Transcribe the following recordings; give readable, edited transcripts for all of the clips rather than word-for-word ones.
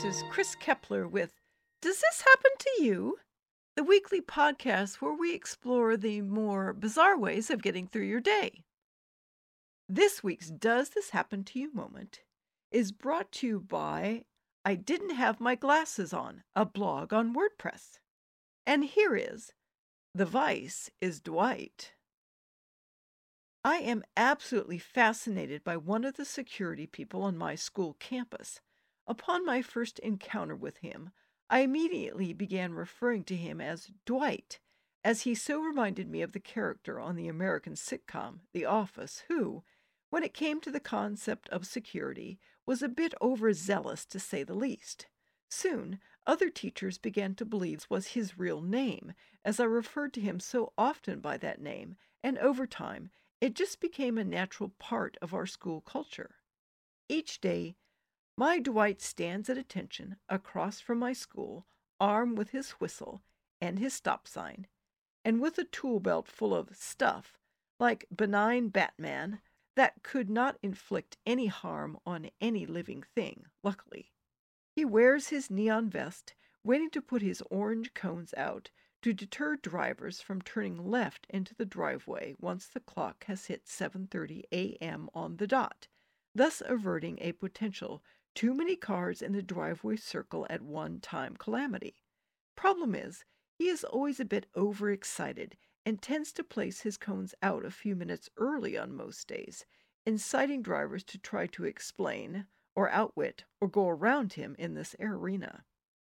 is Chris Kepler with Does This Happen to You? The weekly podcast where we explore the more bizarre ways of getting through your day. This week's Does This Happen to You moment is brought to you by I Didn't Have My Glasses On, a blog on WordPress. And here is The Vice is Dwight. I am absolutely fascinated by one of the security people on my school campus. Upon my first encounter with him, I immediately began referring to him as Dwight, as he so reminded me of the character on the American sitcom The Office who, when it came to the concept of security, was a bit overzealous to say the least. Soon, other teachers began to believe this was his real name, as I referred to him so often by that name, and over time, it just became a natural part of our school culture. Each day, my Dwight stands at attention across from my school, armed with his whistle and his stop sign, and with a tool belt full of stuff, like benign Batman, that could not inflict any harm on any living thing, luckily. He wears his neon vest, waiting to put his orange cones out to deter drivers from turning left into the driveway once the clock has hit 7:30 a.m. on the dot, thus averting a potential too many cars in the driveway circle at one time calamity. Problem is, he is always a bit overexcited and tends to place his cones out a few minutes early on most days, inciting drivers to try to explain, or outwit, or go around him in this arena.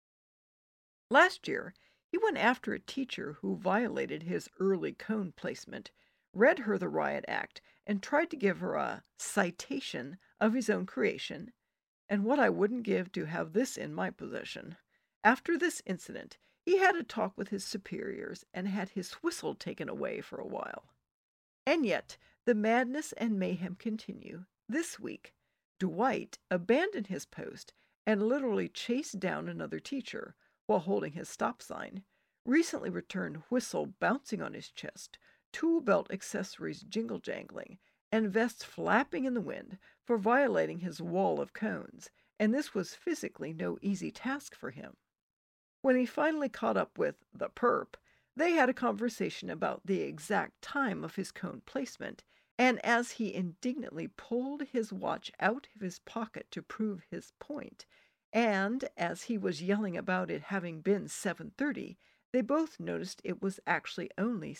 Last year, he went after a teacher who violated his early cone placement, read her the riot act, and tried to give her a citation of his own creation, and what I wouldn't give to have this in my possession. After this incident, he had a talk with his superiors and had his whistle taken away for a while. And yet, the madness and mayhem continue. This week, Dwight abandoned his post and literally chased down another teacher while holding his stop sign, recently returned whistle bouncing on his chest, tool belt accessories jingle-jangling, and vest flapping in the wind for violating his wall of cones, and this was physically no easy task for him. When he finally caught up with the perp, they had a conversation about the exact time of his cone placement, and as he indignantly pulled his watch out of his pocket to prove his point, and as he was yelling about it having been 7:30, they both noticed it was actually only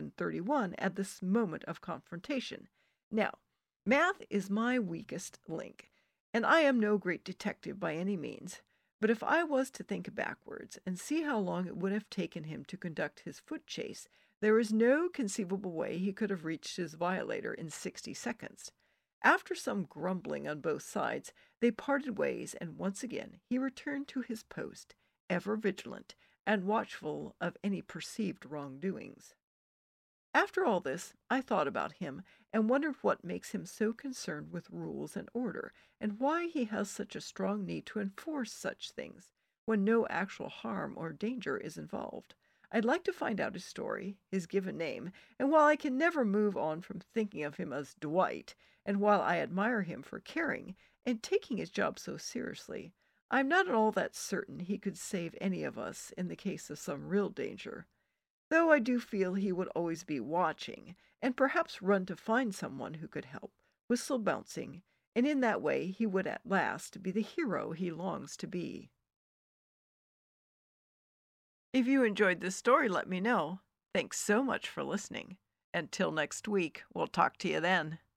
7:31 at this moment of confrontation. Now, math is my weakest link, and I am no great detective by any means, but if I was to think backwards and see how long it would have taken him to conduct his foot chase, there is no conceivable way he could have reached his violator in 60 seconds. After some grumbling on both sides, they parted ways, and once again he returned to his post, ever vigilant and watchful of any perceived wrongdoings. After all this, I thought about him and wondered what makes him so concerned with rules and order, and why he has such a strong need to enforce such things when no actual harm or danger is involved. I'd like to find out his story, his given name, and while I can never move on from thinking of him as Dwight, and while I admire him for caring and taking his job so seriously, I'm not at all that certain he could save any of us in the case of some real danger. Though I do feel he would always be watching, and perhaps run to find someone who could help, whistle bouncing, and in that way he would at last be the hero he longs to be. If you enjoyed this story, let me know. Thanks so much for listening. Until next week, we'll talk to you then.